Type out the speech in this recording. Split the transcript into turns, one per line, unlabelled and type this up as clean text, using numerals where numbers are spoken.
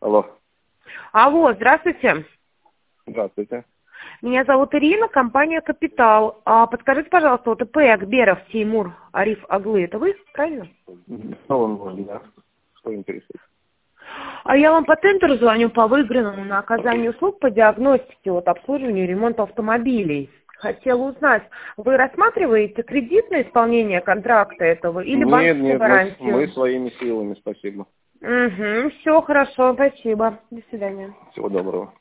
Алло.
Алло, здравствуйте.
Здравствуйте.
Меня зовут Ирина, компания «Капитал». Подскажите, пожалуйста, вот ИП Акберов Теймур Ариф Аглы, это вы, правильно?
Что вам нужно, да? Что интересует?
А я вам по тендеру звоню по выигранному на оказание услуг по диагностике, обслуживанию и ремонту автомобилей. Хотела узнать, вы рассматриваете кредитное исполнение контракта этого или банковскую гарантию?
Мы своими силами, спасибо.
Угу, все хорошо, спасибо. До свидания.
Всего доброго.